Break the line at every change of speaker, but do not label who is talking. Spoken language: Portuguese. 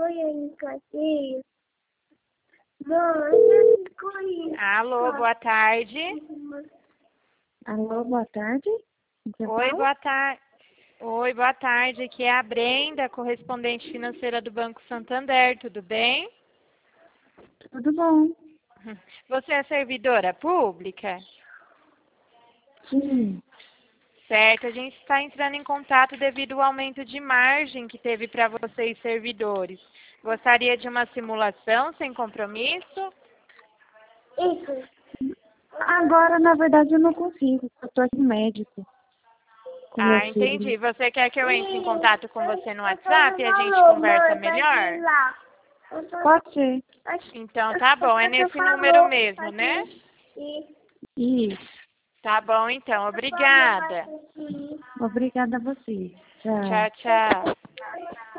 Alô, boa tarde.
Alô, boa tarde.
Oi, boa tarde. Oi, boa tarde. Aqui é a Brenda, correspondente financeira do Banco Santander. Tudo bem?
Tudo bom?
Você é servidora pública?
Sim.
Certo, a gente está entrando em contato devido ao aumento de margem que teve para vocês servidores. Gostaria de uma simulação sem compromisso?
Agora, na verdade, eu não consigo. Eu tô aqui no médico. Com meu filho.
Entendi. Você quer que eu entre em contato com você no WhatsApp e a gente conversa melhor?
Pode ser.
Então tá bom, é nesse número mesmo, né?
Isso.
Tá bom então, obrigada.
Obrigada a você. Tchau.
Tchau, tchau.